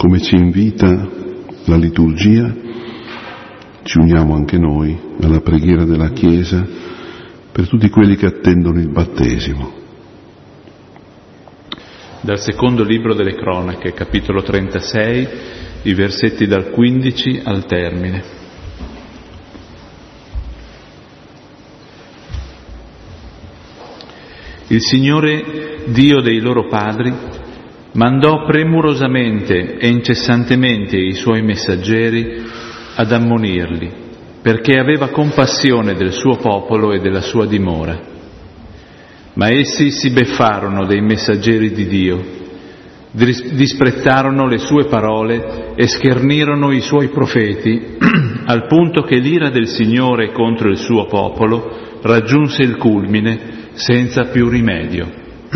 come ci invita la liturgia, ci uniamo anche noi alla preghiera della Chiesa per tutti quelli che attendono il battesimo. Dal secondo libro delle Cronache, capitolo 36, i versetti dal 15 al termine. Il Signore, Dio dei loro padri, mandò premurosamente e incessantemente i suoi messaggeri ad ammonirli, perché aveva compassione del suo popolo e della sua dimora. Ma essi si beffarono dei messaggeri di Dio, disprezzarono le sue parole e schernirono i suoi profeti, al punto che l'ira del Signore contro il suo popolo raggiunse il culmine senza più rimedio.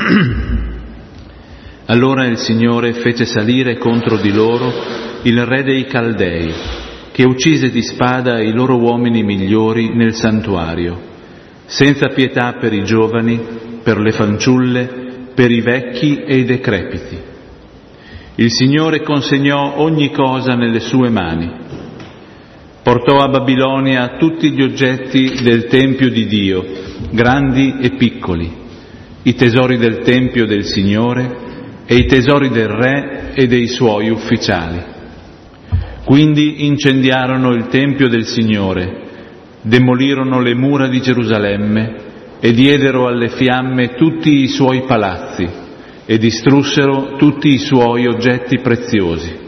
Allora il Signore fece salire contro di loro il re dei Caldei, che uccise di spada i loro uomini migliori nel santuario, senza pietà per i giovani, per le fanciulle, per i vecchi e i decrepiti. Il Signore consegnò ogni cosa nelle sue mani. Portò a Babilonia tutti gli oggetti del Tempio di Dio, grandi e piccoli, i tesori del Tempio del Signore e i tesori del Re e dei suoi ufficiali. Quindi incendiarono il Tempio del Signore, demolirono le mura di Gerusalemme e diedero alle fiamme tutti i suoi palazzi e distrussero tutti i suoi oggetti preziosi.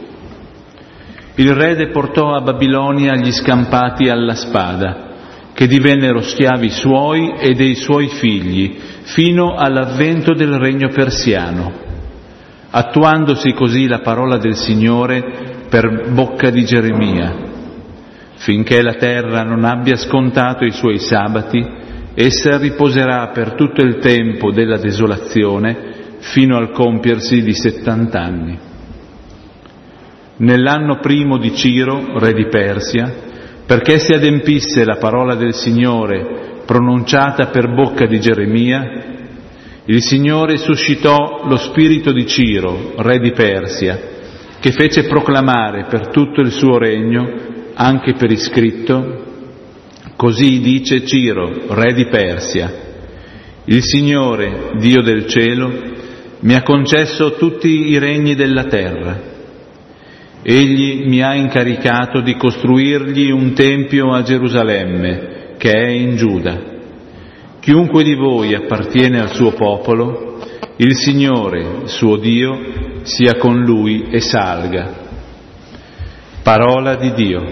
Il re deportò a Babilonia gli scampati alla spada, che divennero schiavi suoi e dei suoi figli, fino all'avvento del regno persiano, attuandosi così la parola del Signore per bocca di Geremia. Finché la terra non abbia scontato i suoi sabati, essa riposerà per tutto il tempo della desolazione, fino al compiersi di 70 anni. Nell'anno primo di Ciro, re di Persia, perché si adempisse la parola del Signore pronunciata per bocca di Geremia, il Signore suscitò lo spirito di Ciro, re di Persia, che fece proclamare per tutto il suo regno, anche per iscritto: così dice Ciro, re di Persia: il Signore, Dio del cielo, mi ha concesso tutti i regni della terra. Egli mi ha incaricato di costruirgli un tempio a Gerusalemme, che è in Giuda. Chiunque di voi appartiene al suo popolo, il Signore, suo Dio, sia con lui e salga. Parola di Dio.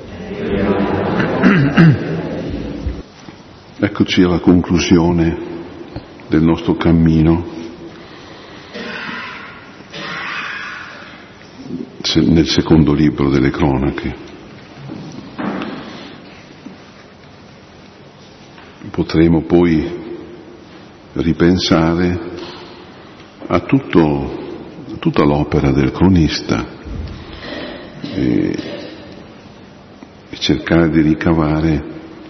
Eccoci alla conclusione del nostro cammino nel secondo libro delle Cronache. Potremo poi ripensare a tutta l'opera del cronista e cercare di ricavare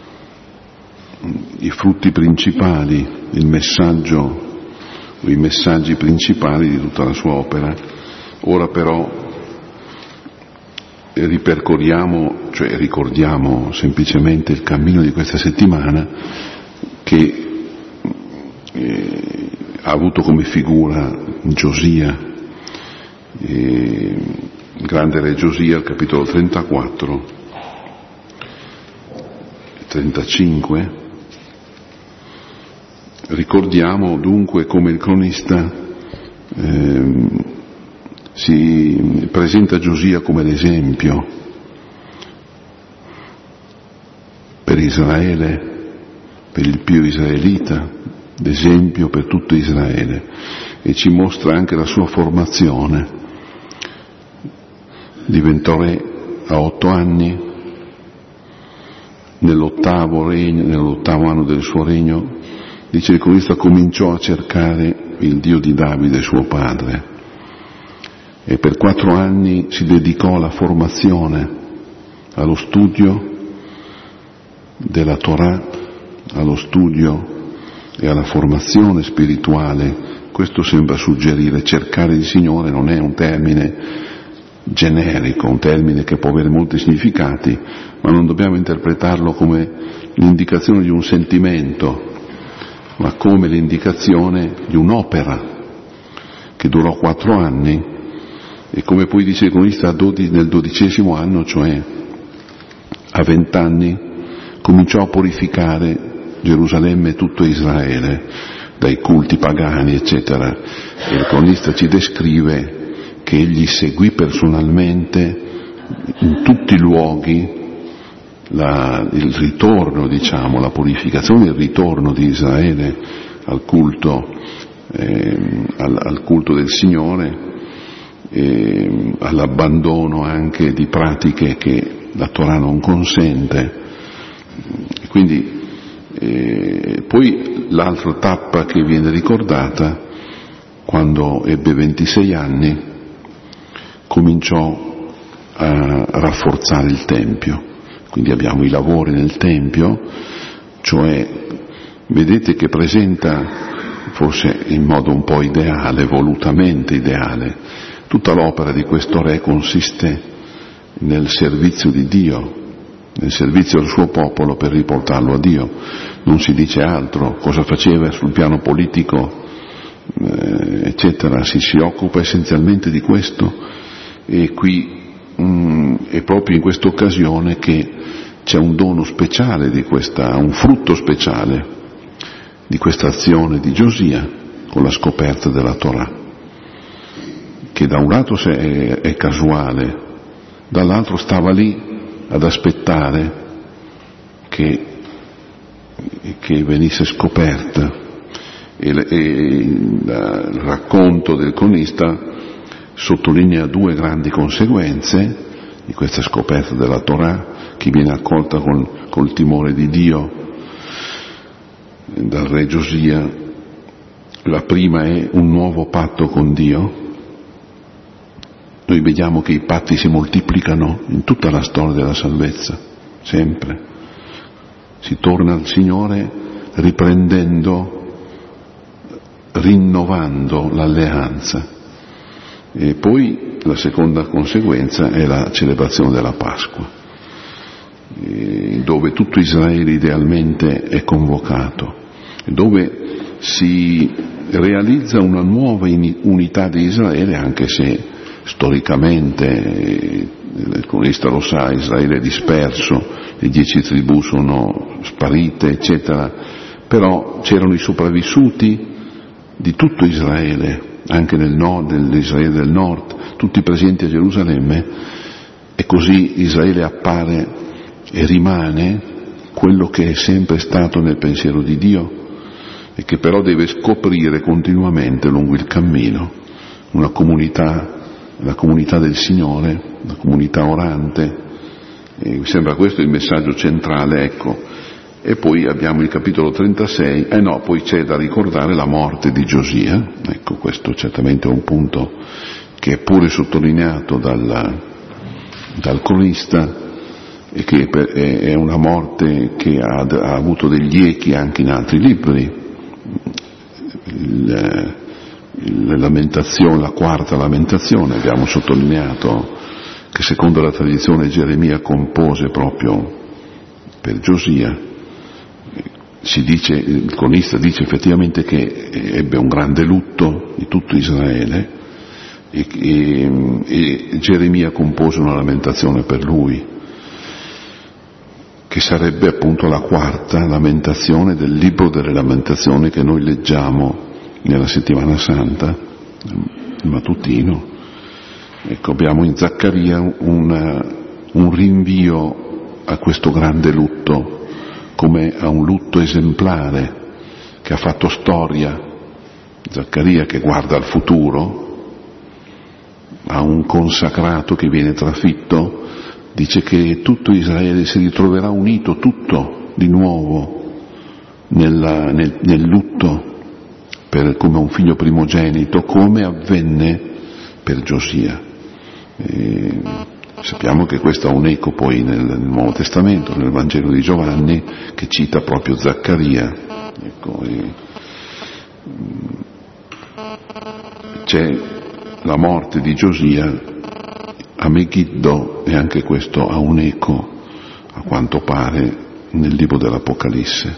i frutti principali, il messaggio o i messaggi principali di tutta la sua opera. Ora però ricordiamo semplicemente il cammino di questa settimana, che ha avuto come figura Giosia, grande re Giosia, il capitolo 34, 35. Ricordiamo dunque come il cronista si presenta Giosia come l'esempio per Israele, per il Pio israelita, d'esempio per tutto Israele, e ci mostra anche la sua formazione. Diventò re a 8 anni, nell'ottavo anno del suo regno, dice il cronista, cominciò a cercare il Dio di Davide suo padre, e per 4 anni si dedicò alla formazione, allo studio della Torah, allo studio e alla formazione spirituale. Questo sembra suggerire: cercare il Signore non è un termine generico, un termine che può avere molti significati, ma non dobbiamo interpretarlo come l'indicazione di un sentimento, ma come l'indicazione di un'opera che durò 4 anni e, come poi dice il cronista, nel 12° anno, cioè a 20 anni, cominciò a purificare Gerusalemme e tutto Israele dai culti pagani, eccetera. E il cronista ci descrive che egli seguì personalmente in tutti i luoghi il ritorno, diciamo, la purificazione, il ritorno di Israele al culto del Signore, all'abbandono anche di pratiche che la Torah non consente. Quindi poi l'altra tappa che viene ricordata, quando ebbe 26 anni, cominciò a rafforzare il Tempio. Quindi abbiamo i lavori nel Tempio, cioè vedete che presenta, forse in modo un po' ideale, volutamente ideale, tutta l'opera di questo re consiste nel servizio di Dio, nel servizio al suo popolo per riportarlo a Dio. Non si dice altro. Cosa faceva sul piano politico, eccetera, si occupa essenzialmente di questo. E qui è proprio in questa occasione che c'è un dono speciale un frutto speciale di questa azione di Giosia con la scoperta della Torah, che da un lato è casuale, dall'altro stava lì ad aspettare che venisse scoperta. E il racconto del cronista sottolinea 2 grandi conseguenze di questa scoperta della Torah, che viene accolta col timore di Dio dal re Giosia. La prima è un nuovo patto con Dio. Noi vediamo che i patti si moltiplicano in tutta la storia della salvezza, sempre. Si torna al Signore rinnovando l'alleanza. E poi la seconda conseguenza è la celebrazione della Pasqua, dove tutto Israele idealmente è convocato, dove si realizza una nuova unità di Israele, anche se storicamente, il cronista lo sa, Israele è disperso, le 10 tribù sono sparite, eccetera, però c'erano i sopravvissuti di tutto Israele, anche nel nord, dell'Israele del nord, tutti presenti a Gerusalemme, e così Israele appare e rimane quello che è sempre stato nel pensiero di Dio e che però deve scoprire continuamente lungo il cammino una comunità, la comunità del Signore, una comunità orante. E mi sembra questo il messaggio centrale, ecco. E poi abbiamo il capitolo 36, poi c'è da ricordare la morte di Giosia. Ecco, questo certamente è un punto che è pure sottolineato dal cronista, e che è una morte che ha avuto degli echi anche in altri libri. La quarta lamentazione, abbiamo sottolineato che secondo la tradizione Geremia compose proprio per Giosia. Il cronista dice effettivamente che ebbe un grande lutto di tutto Israele e Geremia compose una lamentazione per lui, che sarebbe appunto la quarta lamentazione del libro delle lamentazioni che noi leggiamo nella settimana santa, il mattutino. Ecco, abbiamo in Zaccaria un rinvio a questo grande lutto, come a un lutto esemplare che ha fatto storia. Zaccaria, che guarda al futuro, a un consacrato che viene trafitto, dice che tutto Israele si ritroverà unito, tutto di nuovo nel lutto come un figlio primogenito, come avvenne per Giosia. Sappiamo che questo ha un eco poi nel Nuovo Testamento, nel Vangelo di Giovanni, che cita proprio Zaccaria. Ecco, c'è la morte di Giosia a Megiddo, e anche questo ha un eco, a quanto pare, nel libro dell'Apocalisse.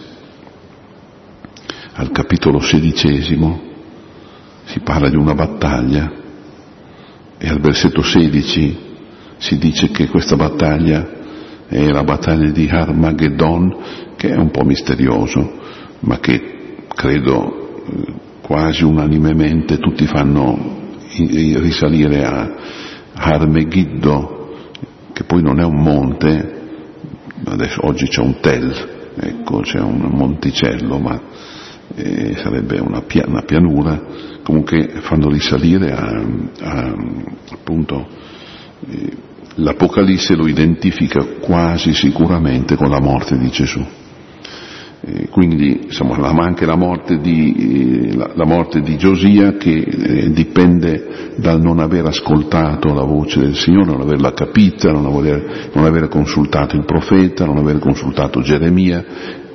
Al capitolo 16 si parla di una battaglia e al versetto 16 si dice che questa battaglia è la battaglia di Armageddon, che è un po' misterioso, ma che credo quasi unanimemente tutti fanno risalire a Armegiddo, che poi non è un monte, adesso oggi c'è un tel, ecco, c'è un monticello, ma sarebbe una pianura. Comunque fanno risalire appunto l'Apocalisse lo identifica quasi sicuramente con la morte di Gesù. Quindi insomma, ma anche la morte di Giosia, che dipende dal non aver ascoltato la voce del Signore, non averla capita, non aver consultato il profeta, non aver consultato Geremia.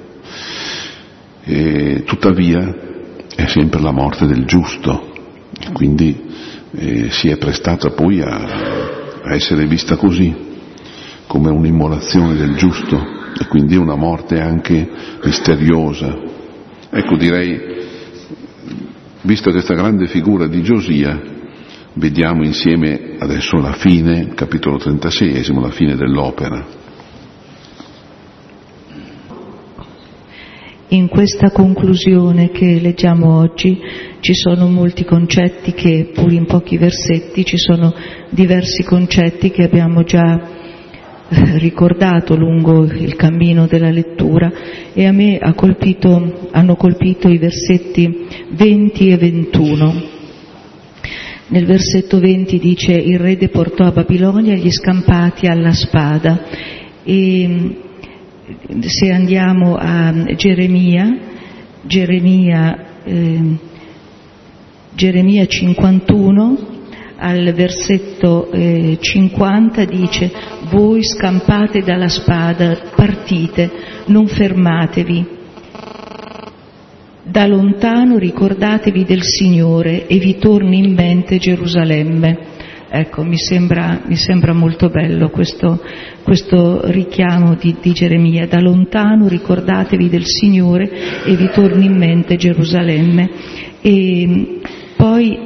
Tuttavia è sempre la morte del giusto, quindi si è prestata poi a essere vista così, come un'immolazione del giusto, e quindi una morte anche misteriosa. Ecco, direi, vista questa grande figura di Giosia, vediamo insieme adesso la fine, capitolo 36, la fine dell'opera. In questa conclusione che leggiamo oggi ci sono molti concetti che, pur in pochi versetti, ci sono diversi concetti che abbiamo già ricordato lungo il cammino della lettura, e a me hanno colpito i versetti 20 e 21. Nel versetto 20 dice: il re deportò a Babilonia gli scampati alla spada. E se andiamo a Geremia 51, al versetto 50 dice: voi scampate dalla spada, partite, non fermatevi. Da lontano ricordatevi del Signore e vi torni in mente Gerusalemme. Ecco, mi sembra molto bello questo richiamo di Geremia. Da lontano ricordatevi del Signore e vi torni in mente Gerusalemme. E poi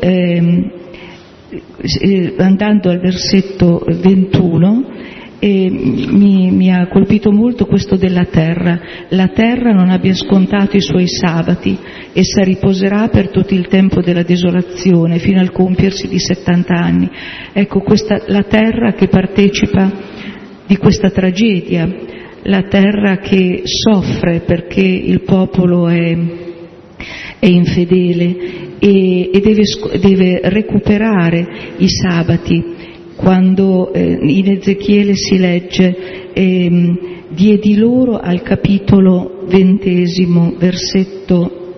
andando al versetto 21 mi ha colpito molto questo della terra. La terra non abbia scontato i suoi sabati, essa riposerà per tutto il tempo della desolazione fino al compiersi di 70 anni. Ecco, la terra che partecipa di questa tragedia, la terra che soffre perché il popolo è infedele e deve recuperare i sabati. Quando in Ezechiele si legge diedi loro, al capitolo 20, versetto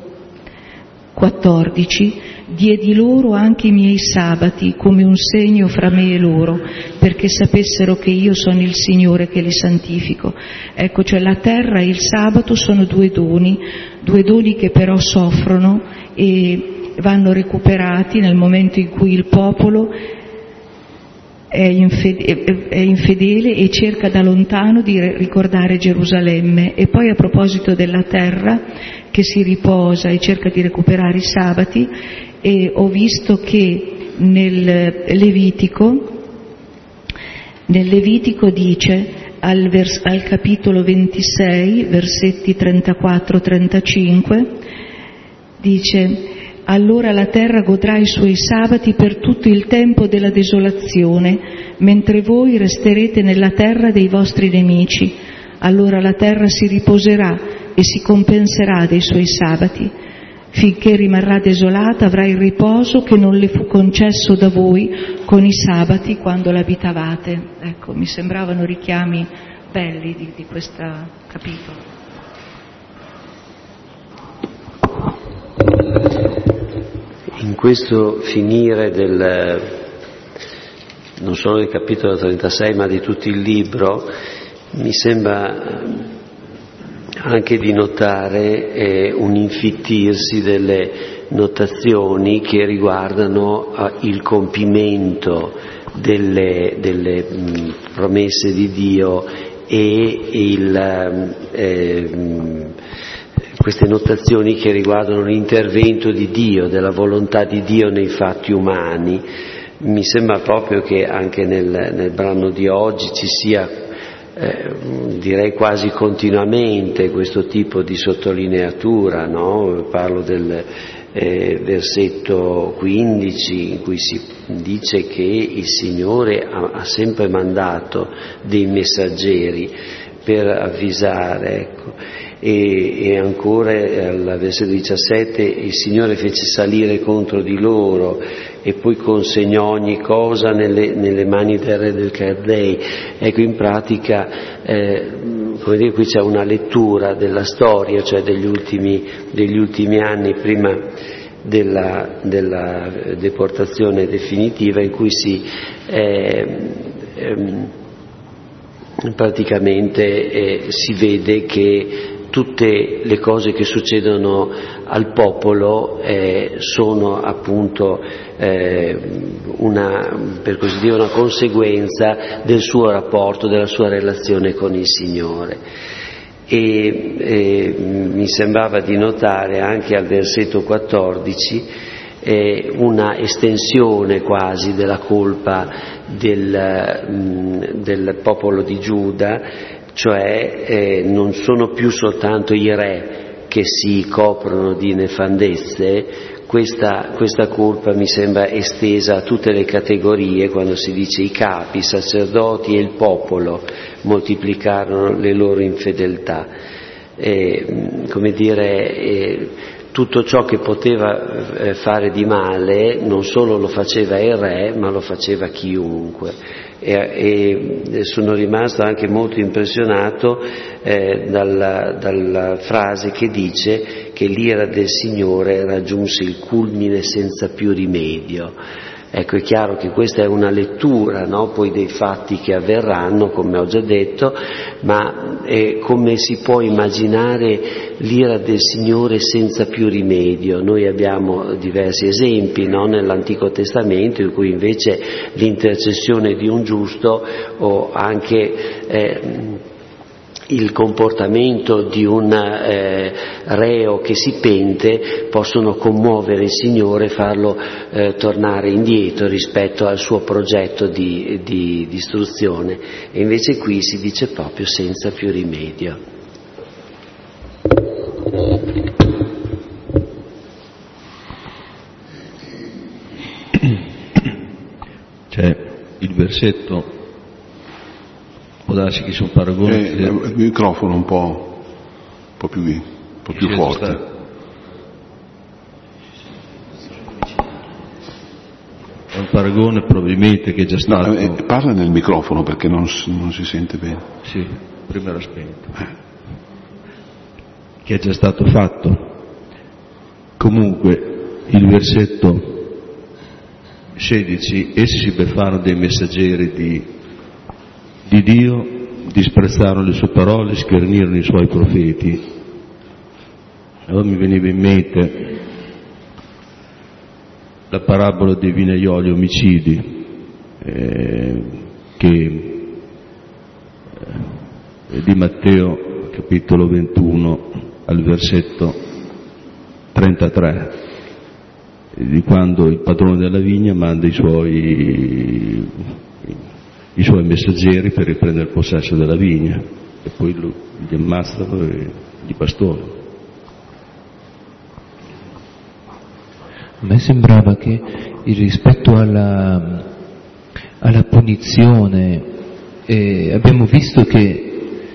14, diedi loro anche i miei sabati come un segno fra me e loro, perché sapessero che io sono il Signore che li santifico. Ecco, cioè la terra e il sabato sono due doni che però soffrono e vanno recuperati nel momento in cui il popolo è infedele e cerca da lontano di ricordare Gerusalemme. E poi, a proposito della terra che si riposa e cerca di recuperare i sabati, e ho visto che nel Levitico dice al capitolo 26, versetti 34-35, dice: allora la terra godrà i suoi sabati per tutto il tempo della desolazione, mentre voi resterete nella terra dei vostri nemici. Allora la terra si riposerà e si compenserà dei suoi sabati. Finché rimarrà desolata avrà il riposo che non le fu concesso da voi con i sabati quando l'abitavate. Ecco, mi sembravano richiami belli di questo capitolo. In questo finire non solo del capitolo 36 ma di tutto il libro, mi sembra anche di notare un infittirsi delle notazioni che riguardano il compimento delle promesse di Dio e queste notazioni che riguardano l'intervento di Dio, della volontà di Dio nei fatti umani. Mi sembra proprio che anche nel brano di oggi ci sia, direi quasi continuamente, questo tipo di sottolineatura, no? Parlo del versetto 15 in cui si dice che il Signore ha sempre mandato dei messaggeri per avvisare, ecco. E ancora al versetto 17 il Signore fece salire contro di loro e poi consegnò ogni cosa nelle mani del re del Caldei. Ecco, in pratica come dire, qui c'è una lettura della storia, cioè degli ultimi anni prima della deportazione definitiva, in cui praticamente si vede che tutte le cose che succedono al popolo sono appunto per così dire, una conseguenza del suo rapporto, della sua relazione con il Signore. E mi sembrava di notare anche al versetto 14 una estensione quasi della colpa del popolo di Giuda, cioè non sono più soltanto i re che si coprono di nefandezze. Questa colpa mi sembra estesa a tutte le categorie, quando si dice i capi, i sacerdoti e il popolo moltiplicarono le loro infedeltà. Come dire, tutto ciò che poteva fare di male non solo lo faceva il re, ma lo faceva chiunque. E sono rimasto anche molto impressionato dalla frase che dice che l'ira del Signore raggiunse il culmine senza più rimedio. Ecco, è chiaro che questa è una lettura, no? Poi dei fatti che avverranno, come ho già detto, ma come si può immaginare l'ira del Signore senza più rimedio? Noi abbiamo diversi esempi, no? Nell'Antico Testamento, in cui invece l'intercessione di un giusto o anche il comportamento di un reo che si pente possono commuovere il Signore e farlo tornare indietro rispetto al suo progetto di distruzione, e invece qui si dice proprio senza più rimedio. C'è il versetto, può darsi che sono paragoni. Il microfono un po' più forte. È un paragone probabilmente che è già stato. No, parla nel microfono perché non si sente bene. Sì, prima era spento. Che è già stato fatto. Comunque, il versetto 16, essi si beffarono dei messaggeri di Dio, disprezzarono le sue parole, schernirono i suoi profeti. Allora mi veniva in mente la parabola dei vinaioli omicidi, di Matteo capitolo 21 al versetto 33, di quando il padrone della vigna manda i suoi messaggeri per riprendere il possesso della vigna, e poi li ammazzano e li bastonano. A me sembrava che rispetto alla punizione, abbiamo visto che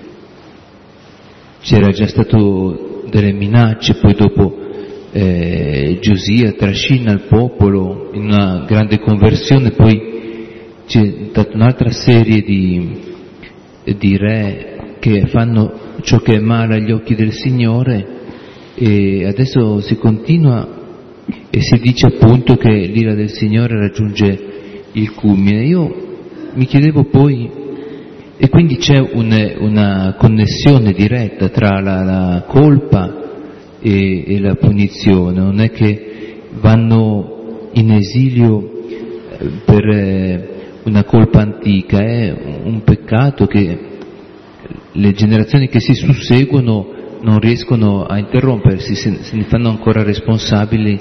c'era già stato delle minacce, poi dopo Giosia trascina il popolo in una grande conversione, poi c'è stata un'altra serie di re che fanno ciò che è male agli occhi del Signore, e adesso si continua e si dice appunto che l'ira del Signore raggiunge il culmine. Io mi chiedevo poi, e quindi c'è una connessione diretta tra la colpa e la punizione, non è che vanno in esilio per una colpa antica, è un peccato che le generazioni che si susseguono non riescono a interrompersi, se ne fanno ancora responsabili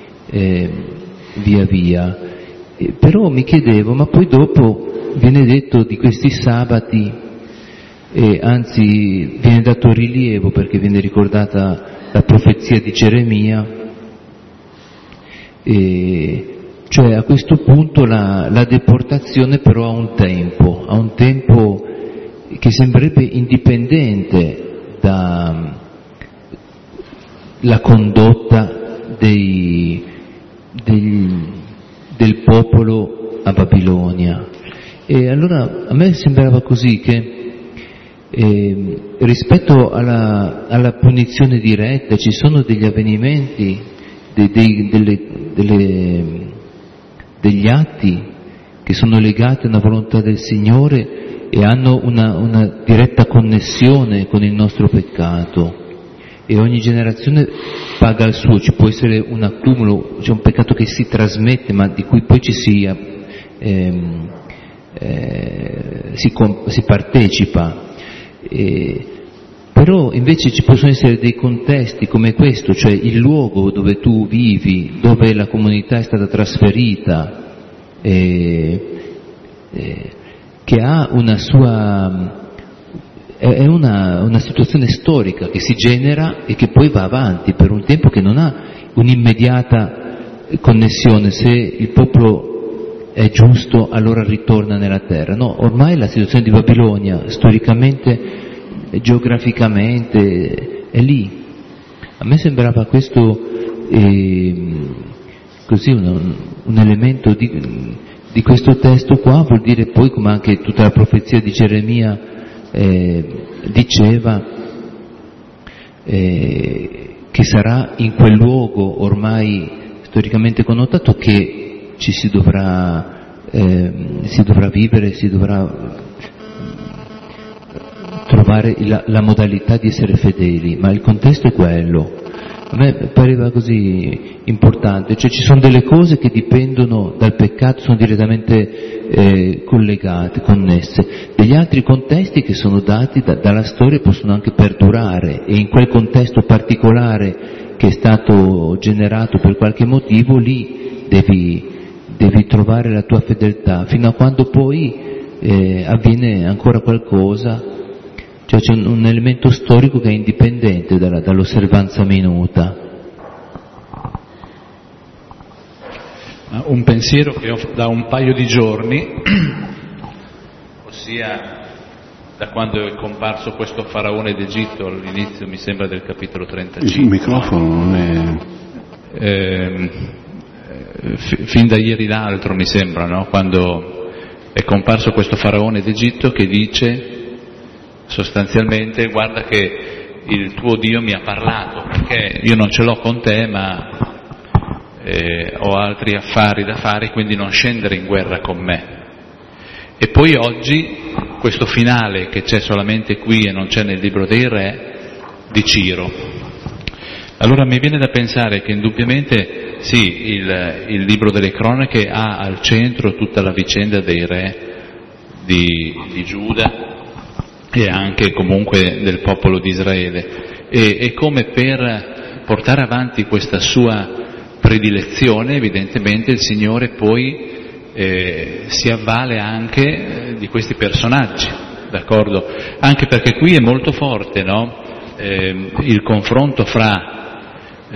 via via. Però mi chiedevo, ma poi dopo viene detto di questi sabati, anzi viene dato rilievo perché viene ricordata la profezia di Geremia, cioè a questo punto la deportazione però ha un tempo che sembrerebbe indipendente dalla condotta del popolo a Babilonia. E allora a me sembrava così che rispetto alla punizione diretta ci sono degli avvenimenti, degli atti che sono legati a una volontà del Signore e hanno una diretta connessione con il nostro peccato, e ogni generazione paga il suo. Ci può essere un accumulo, c'è un peccato che si trasmette ma di cui poi ci si partecipa, però invece ci possono essere dei contesti come questo, cioè il luogo dove tu vivi, dove la comunità è stata trasferita, che ha una sua, è una situazione storica che si genera e che poi va avanti per un tempo, che non ha un'immediata connessione. Se il popolo è giusto allora ritorna nella terra, no, ormai la situazione di Babilonia storicamente, geograficamente è lì. A me sembrava questo così un elemento di questo testo qua. Vuol dire poi, come anche tutta la profezia di Geremia diceva, che sarà in quel luogo ormai storicamente connotato che si dovrà vivere, si dovrà trovare la modalità di essere fedeli, ma il contesto è quello. A me pareva così importante, cioè ci sono delle cose che dipendono dal peccato, sono direttamente collegate, connesse, degli altri contesti che sono dati dalla storia possono anche perdurare, e in quel contesto particolare che è stato generato per qualche motivo, lì devi trovare la tua fedeltà, fino a quando poi avviene ancora qualcosa. Cioè c'è un elemento storico che è indipendente dall'osservanza minuta. Un pensiero che ho da un paio di giorni, ossia da quando è comparso questo faraone d'Egitto all'inizio, mi sembra, del capitolo 35. Il microfono non è... fin da ieri l'altro, mi sembra, no? Quando è comparso questo faraone d'Egitto che dice sostanzialmente: guarda che il tuo Dio mi ha parlato, perché io non ce l'ho con te, ma ho altri affari da fare, quindi non scendere in guerra con me. E poi oggi questo finale che c'è solamente qui e non c'è nel libro dei re di Ciro. Allora mi viene da pensare che indubbiamente sì, il libro delle cronache ha al centro tutta la vicenda dei re di Giuda e anche comunque del popolo di Israele, e come per portare avanti questa sua predilezione evidentemente il Signore poi si avvale anche di questi personaggi, d'accordo? Anche perché qui è molto forte, no? Il confronto fra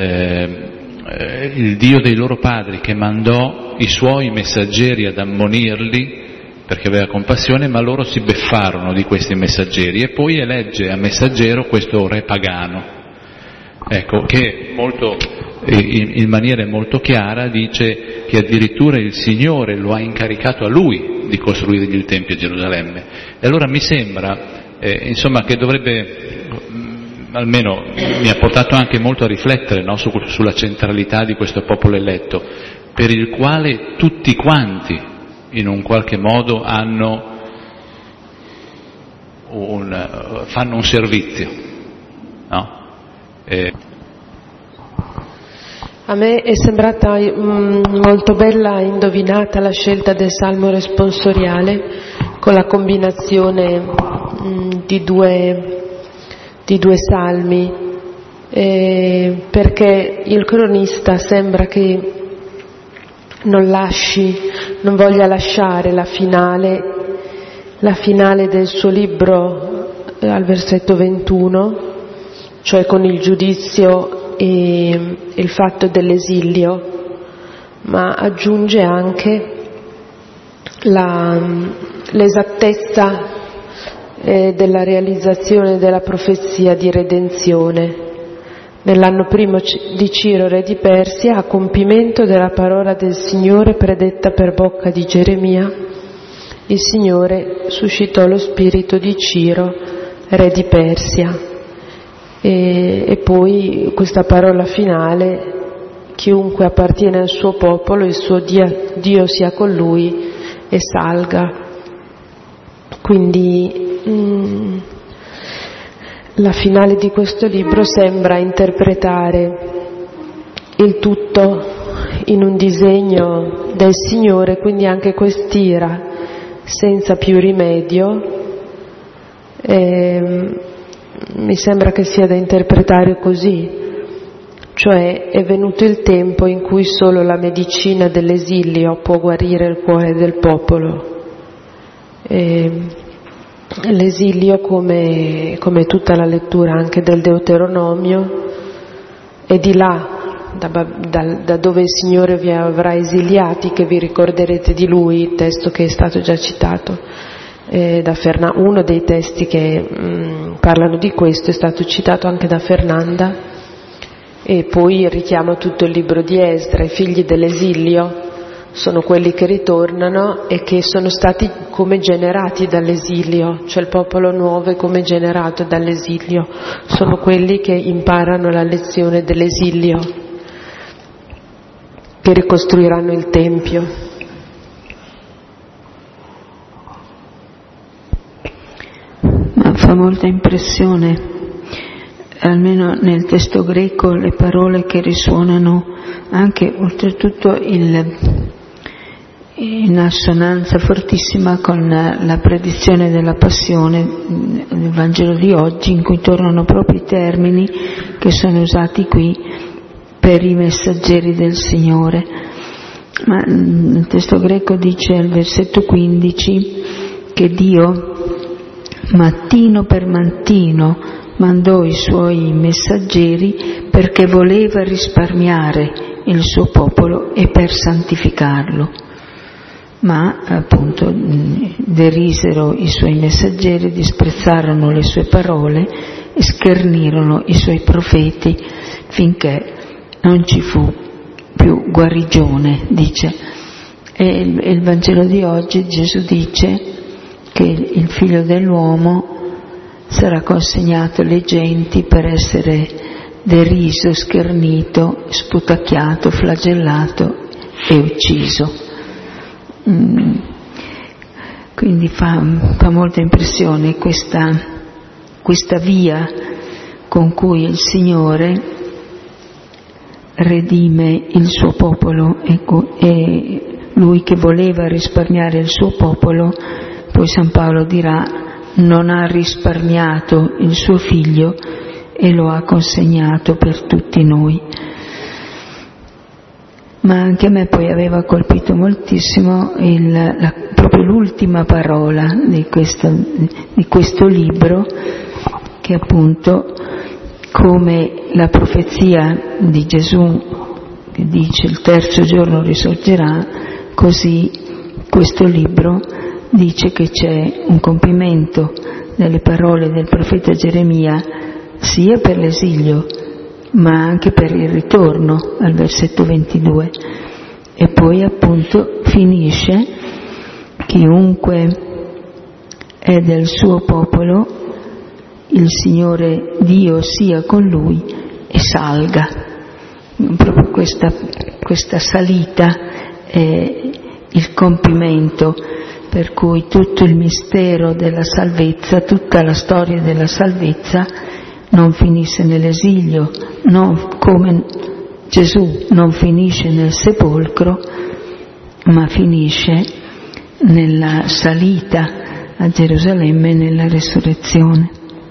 il Dio dei loro padri, che mandò i suoi messaggeri ad ammonirli perché aveva compassione, ma loro si beffarono di questi messaggeri, e poi elegge a messaggero questo re pagano, ecco, che molto, in maniera molto chiara dice che addirittura il Signore lo ha incaricato a lui di costruirgli il Tempio a Gerusalemme. E allora mi sembra, insomma, che dovrebbe, almeno mi ha portato anche molto a riflettere, no, sulla centralità di questo popolo eletto, per il quale tutti quanti in un qualche modo fanno un servizio, no? A me è sembrata molto bella, indovinata la scelta del salmo responsoriale con la combinazione di due salmi, perché il cronista sembra che non voglia lasciare la finale del suo libro al versetto 21, cioè con il giudizio e il fatto dell'esilio, ma aggiunge anche l'esattezza della realizzazione della profezia di redenzione. Nell'anno primo di Ciro, re di Persia, a compimento della parola del Signore predetta per bocca di Geremia, il Signore suscitò lo spirito di Ciro, re di Persia. E poi questa parola finale: chiunque appartiene al suo popolo, il suo Dio sia con lui e salga. Quindi la finale di questo libro sembra interpretare il tutto in un disegno del Signore, quindi anche quest'ira senza più rimedio. Mi sembra che sia da interpretare così, cioè è venuto il tempo in cui solo la medicina dell'esilio può guarire il cuore del popolo. L'esilio, come tutta la lettura anche del Deuteronomio, è di là, da dove il Signore vi avrà esiliati, che vi ricorderete di Lui, il testo che è stato già citato. Uno dei testi che parlano di questo è stato citato anche da Fernanda, e poi richiama tutto il libro di Esdra. I figli dell'esilio sono quelli che ritornano e che sono stati come generati dall'esilio, cioè il popolo nuovo è come generato dall'esilio, sono quelli che imparano la lezione dell'esilio, che ricostruiranno il Tempio. Fa molta impressione, almeno nel testo greco, le parole che risuonano anche oltretutto in assonanza fortissima con la predizione della passione del Vangelo di oggi, in cui tornano proprio i termini che sono usati qui per i messaggeri del Signore. Ma il testo greco dice al versetto 15 che Dio mattino per mattino mandò i suoi messaggeri perché voleva risparmiare il suo popolo e per santificarlo. Ma appunto derisero i suoi messaggeri, disprezzarono le sue parole e schernirono i suoi profeti finché non ci fu più guarigione, dice. E il Vangelo di oggi Gesù dice che il Figlio dell'uomo sarà consegnato alle genti per essere deriso, schernito, sputacchiato, flagellato e ucciso. Quindi fa molta impressione questa via con cui il Signore redime il suo popolo, e Lui che voleva risparmiare il suo popolo, poi San Paolo dirà, non ha risparmiato il suo figlio e lo ha consegnato per tutti noi. Ma anche a me poi aveva colpito moltissimo proprio l'ultima parola di questo libro, che appunto, come la profezia di Gesù che dice il terzo giorno risorgerà, così questo libro dice che c'è un compimento delle parole del profeta Geremia sia per l'esilio ma anche per il ritorno, al versetto 22. E poi appunto finisce: chiunque è del suo popolo, il Signore Dio sia con lui e salga. Proprio questa salita è il compimento, per cui tutto il mistero della salvezza, tutta la storia della salvezza non finisse nell'esilio, non come Gesù non finisce nel sepolcro, ma finisce nella salita a Gerusalemme e nella resurrezione.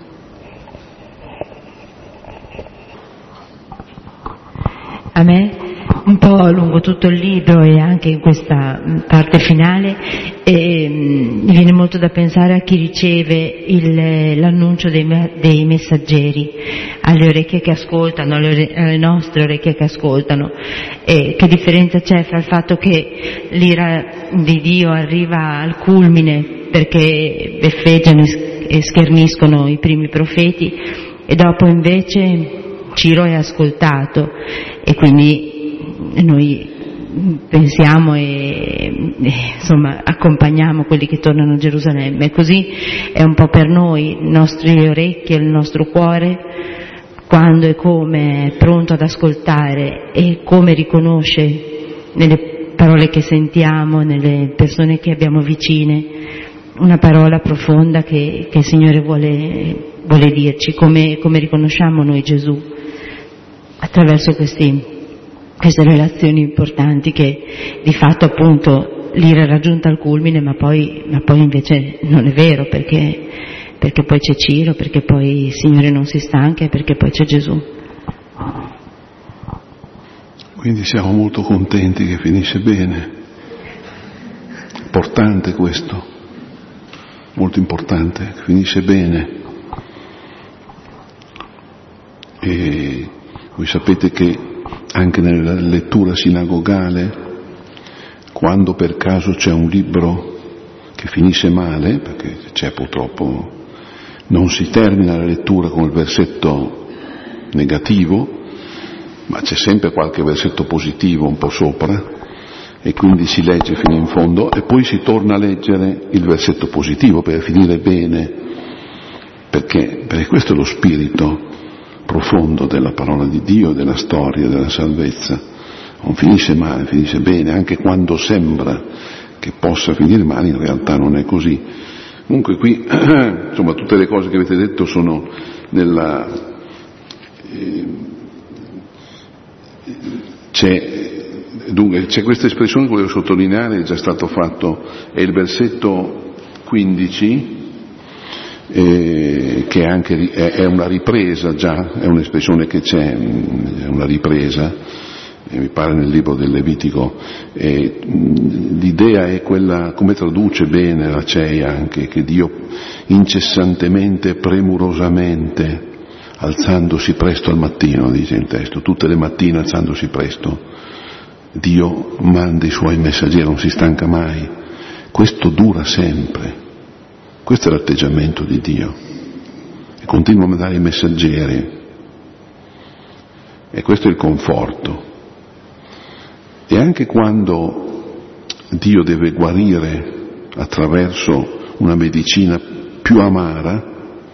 A me, un po' lungo tutto il libro e anche in questa parte finale, mi viene molto da pensare a chi riceve l'annuncio dei messaggeri, alle orecchie che ascoltano, alle nostre orecchie che ascoltano. Che differenza c'è fra il fatto che l'ira di Dio arriva al culmine perché beffeggiano e scherniscono i primi profeti, e dopo invece Ciro è ascoltato, e quindi noi pensiamo e insomma accompagniamo quelli che tornano a Gerusalemme. Così è un po' per noi, le nostre orecchie, il nostro cuore, quando e come è pronto ad ascoltare e come riconosce nelle parole che sentiamo, nelle persone che abbiamo vicine, una parola profonda che il Signore vuole dirci, come riconosciamo noi Gesù attraverso queste relazioni importanti, che di fatto appunto l'ira è raggiunta al culmine, ma poi invece non è vero, perché poi c'è Ciro, perché poi il Signore non si stanca e perché poi c'è Gesù. Quindi siamo molto contenti che finisce bene. Importante questo, molto importante, che finisce bene. E voi sapete che anche nella lettura sinagogale, quando per caso c'è un libro che finisce male, perché c'è purtroppo, non si termina la lettura con il versetto negativo, ma c'è sempre qualche versetto positivo un po' sopra, e quindi si legge fino in fondo e poi si torna a leggere il versetto positivo per finire bene, perché questo è lo spirito profondo della parola di Dio, della storia, della salvezza. Non finisce male, finisce bene, anche quando sembra che possa finire male, in realtà non è così. Comunque qui, insomma, tutte le cose che avete detto sono c'è questa espressione che volevo sottolineare, è già stato fatto, è il versetto 15, che anche è una ripresa già, è un'espressione che c'è, è una ripresa, mi pare nel libro del Levitico, l'idea è quella, come traduce bene la CEI anche, che Dio incessantemente, premurosamente, alzandosi presto al mattino, dice il testo, tutte le mattine alzandosi presto, Dio manda i suoi messaggeri, non si stanca mai, questo dura sempre. Questo è l'atteggiamento di Dio, e continua a mandare i messaggeri, e questo è il conforto. E anche quando Dio deve guarire attraverso una medicina più amara,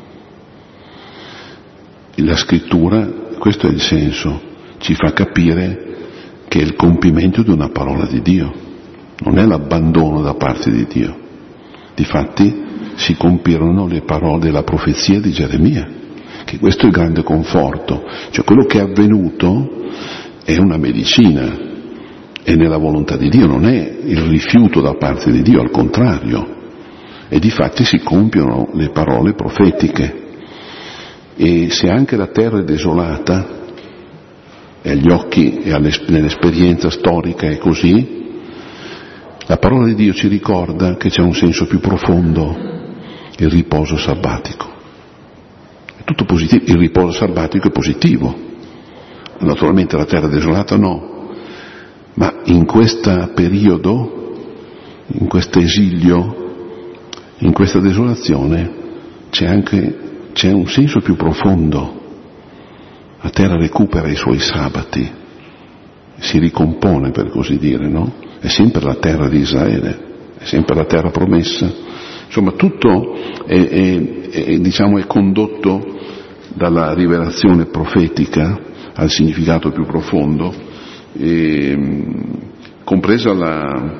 la scrittura, questo è il senso, ci fa capire che è il compimento di una parola di Dio, non è l'abbandono da parte di Dio. Difatti si compirono le parole della profezia di Geremia, che questo è il grande conforto, cioè quello che è avvenuto è una medicina, è nella volontà di Dio, non è il rifiuto da parte di Dio, al contrario, e difatti si compiono le parole profetiche. E se anche la terra è desolata, e agli occhi e nell'esperienza storica è così, la parola di Dio ci ricorda che c'è un senso più profondo, il riposo sabbatico. È tutto positivo, il riposo sabbatico è positivo. Naturalmente la terra desolata no, ma in questo periodo, in questo esilio, in questa desolazione c'è un senso più profondo. La terra recupera i suoi sabati, si ricompone, per così dire, no? È sempre la terra di Israele, è sempre la terra promessa. Insomma, tutto è condotto dalla rivelazione profetica al significato più profondo, compresa la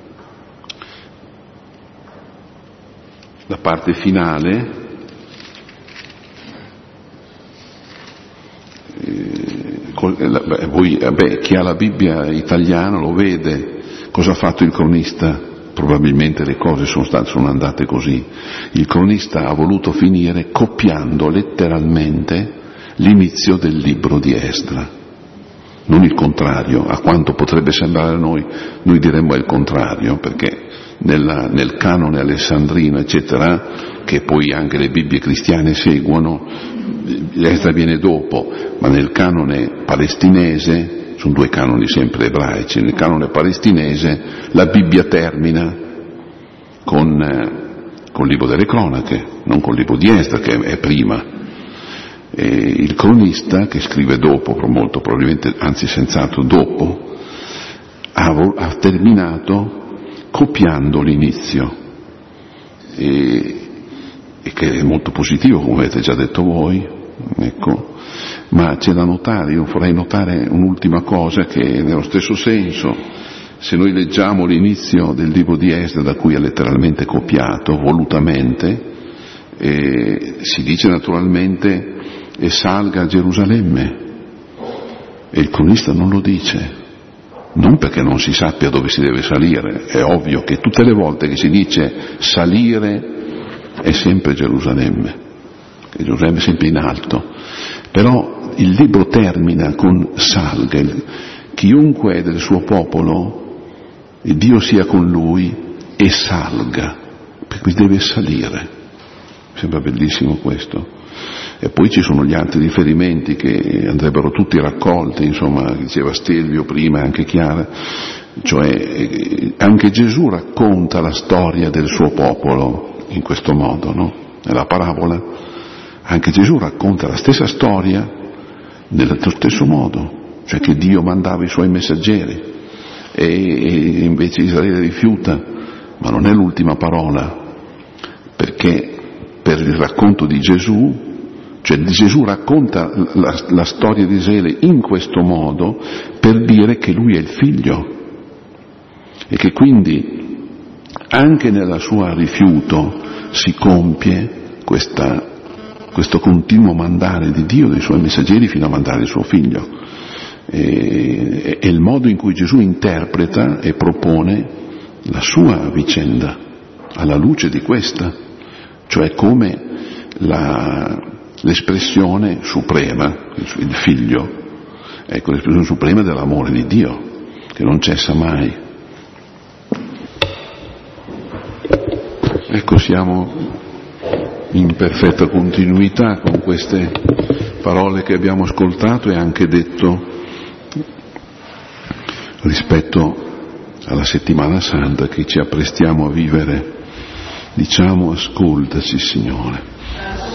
parte finale, chi ha la Bibbia italiana lo vede. Cosa ha fatto il cronista? Probabilmente le cose sono andate così. Il cronista ha voluto finire copiando letteralmente l'inizio del libro di Esdra, non il contrario. A quanto potrebbe sembrare a noi diremmo è il contrario, perché nel canone alessandrino, eccetera, che poi anche le Bibbie cristiane seguono, Esdra viene dopo, ma nel canone palestinese, sono due canoni sempre ebraici, nel canone palestinese la Bibbia termina con il libro delle cronache, non col libro di Esdra che è prima. E il cronista, che scrive dopo, molto probabilmente, anzi senz'altro dopo, ha terminato copiando l'inizio, e che è molto positivo, come avete già detto voi, ecco. Ma c'è da notare, io vorrei notare un'ultima cosa, che nello stesso senso, se noi leggiamo l'inizio del libro di Esdra, da cui è letteralmente copiato, volutamente, si dice naturalmente e salga a Gerusalemme, e il cronista non lo dice, non perché non si sappia dove si deve salire. È ovvio che tutte le volte che si dice salire è sempre Gerusalemme, che Gerusalemme è sempre in alto, però il libro termina con salga, chiunque è del suo popolo, e Dio sia con lui, e salga, perché deve salire. Mi sembra bellissimo questo. E poi ci sono gli altri riferimenti che andrebbero tutti raccolti, insomma, diceva Stelvio prima, e anche Chiara, cioè anche Gesù racconta la storia del suo popolo in questo modo, no? Nella parabola anche Gesù racconta la stessa storia nello stesso modo, cioè che Dio mandava i suoi messaggeri e invece Israele rifiuta, ma non è l'ultima parola, perché per il racconto di Gesù, cioè Gesù racconta la storia di Israele in questo modo per dire che lui è il figlio e che quindi anche nella sua rifiuto si compie questo continuo mandare di Dio, dei suoi messaggeri, fino a mandare il suo figlio. E il modo in cui Gesù interpreta e propone la sua vicenda alla luce di questa, cioè come l'espressione suprema, il figlio, ecco l'espressione suprema dell'amore di Dio, che non cessa mai. Ecco, siamo in perfetta continuità con queste parole che abbiamo ascoltato e anche detto rispetto alla settimana santa che ci apprestiamo a vivere. Diciamo: ascoltaci, Signore.